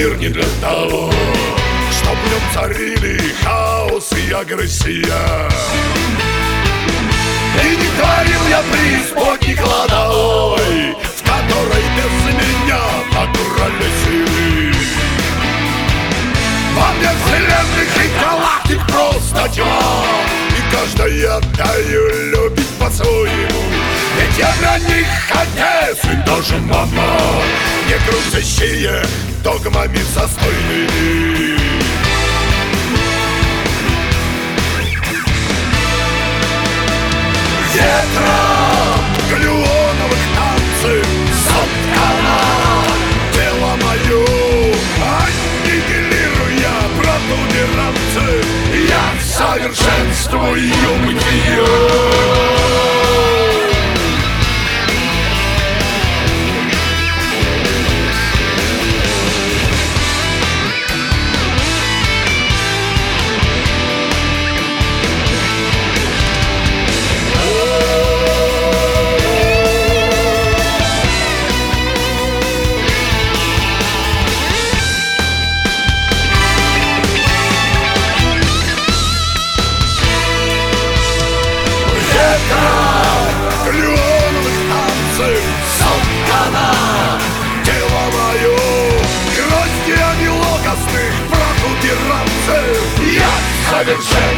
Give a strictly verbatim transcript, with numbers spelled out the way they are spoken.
мир не для того, чтоб в нем царили хаос и агрессия. И не творил я преисподней кладовой, в которой без меня натуральной силы. Во мне вселенных и галактик просто тьма, и каждая даю любить по-своему. Ведь я для них отец и даже мама, не грузящие догмами застойными. Ветром глюоновых танцев соткано тело мое, аннигилируя протуберанцев, я совершенствую бытие. Глюоновых танцев соткано тело мое, гроздьями логостных протуберанцев я совершенно